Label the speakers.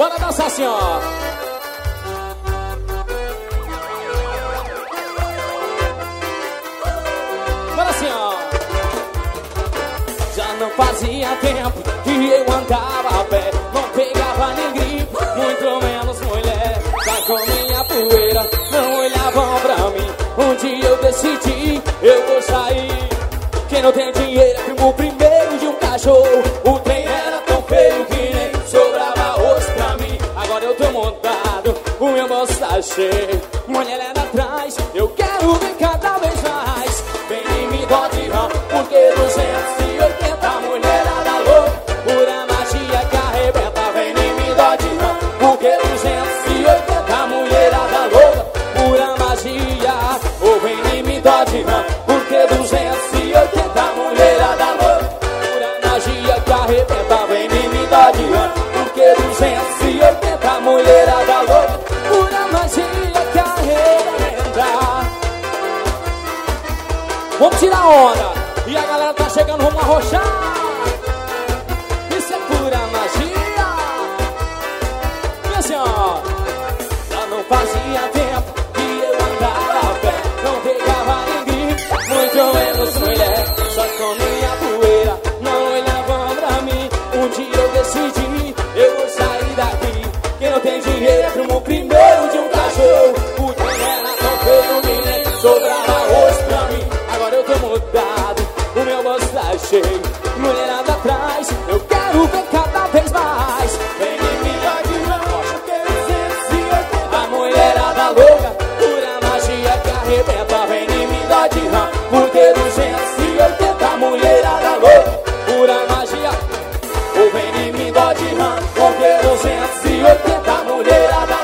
Speaker 1: Bora dançar assim, ó. Bora assim, ó. Já não fazia tempo que eu andava a pé, não pegava nem gripe, muito menos mulher. Já comia poeira, não olhavam pra mim. Um dia eu decidi, eu vou sair. Quem não tem dinheiro é primo primeiro de um cachorro. O trem era tão feio que nem sobrava osso pra mim. Agora eu tô montado, o meu bolso tá cheio. Mulher é atrás, eu quero ver cada vez mais. Vem em mim, dode rão, porque 280 mulherada louca. Pura magia que arrebenta. Vem em mim, dode rão, porque 280 mulherada louca. Pura magia, ou vem em mim, dode rão, porque 280 mulherada louca. Pura magia que arrebenta. Vem em mim, dode rão, porque 280 mulherada louca. Pura magia que arrebenta. Vamos tirar onda. E a galera tá chegando, vamos arrochar. Isso é pura magia. E assim, ó. Já não fazia tempo que eu andava a pé, não pegava ninguém, muito menos mulher. Só comia poeira, não olhavam pra mim. Um dia eu decidi, eu vou sair daqui. Quem não tem dinheiro é primo primeiro de um cachorro. O trem era tão feio que nem sobrava osso pra mim. Agora eu tô mudado, o meu bolso tá cheio. Mulherada atrás, eu quero ver cada vez mais. Vem em mim, aqui não, porque 280 a mulherada louca. Pura magia que arrebenta. Vem em mim, dó de rã, porque 280 mulherada louca. Pura magia, ou vem em mim, dó de rã, porque 280 mulherada